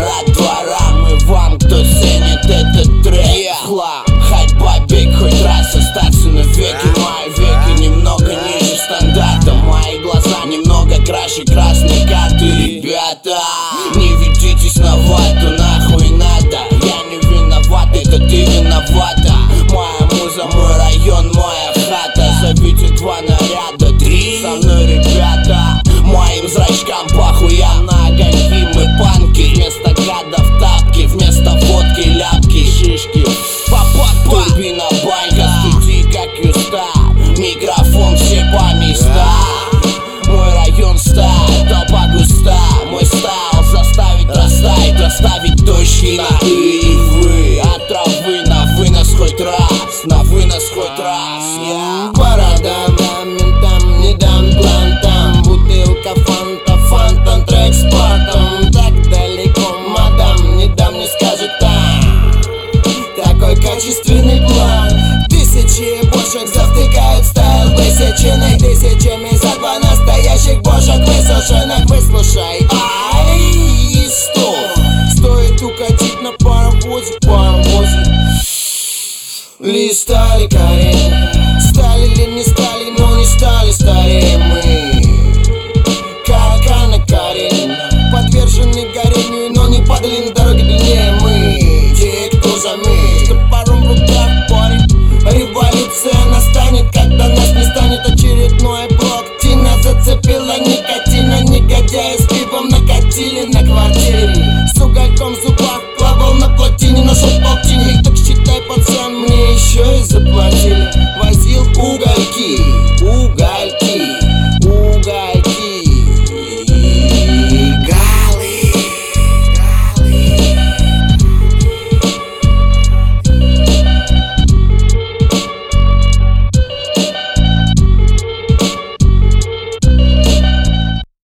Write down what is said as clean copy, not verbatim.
рад дворам и вам, кто ценит этот трек. Хлам, хайпа, бег хоть раз остаться навеки. Мои веки немного ниже стандарта, мои глаза немного краше красной карты. Ребята, не ведитесь на вату, нахуй надо. Я не виноват, это ты виновата. Моя муза, мой район, моя хата. Зовите 2 наряда, 3 со мной, ребята. Моим зрачкам похуям на огоньки. Мы панки, вместо гадов тапки, вместо водки ляпки, шишки. Турбина, банька, студи как юста. Микрофон все по местам. Мой район стайл, толпа густа. Мой стайл заставить растаять, расставить точки на и вы. От травы на вынос хоть раз, на вынос хоть раз. Бородам, ментам, не дам блантам. Бутылка фанта, фантом, трек с портом. Так далеко, мадам, не дам, не скажет там. Такой качественный план. Тысячи бошек завтыкают стайл высеченный тысячами. За 2 настоящих бошек высушенных. Выслушай, ай, стоит укатить на паровозе, паровозе. Листали корень, стали ли не стали, но не стали старее мы. Как Анна Каренина, подвержены горению, но не падали на дороге длиннее мы. Те, кто заметит, топором в руках парень. Революция настанет, когда нас не станет. Очередной блок, Тина зацепила никотина. Негодяи с пивом накатили на квартире. С угольком в зубах плавал на плотине, нашел полтинник. Так считай, пацан, мне еще и заплатили. Возил угольки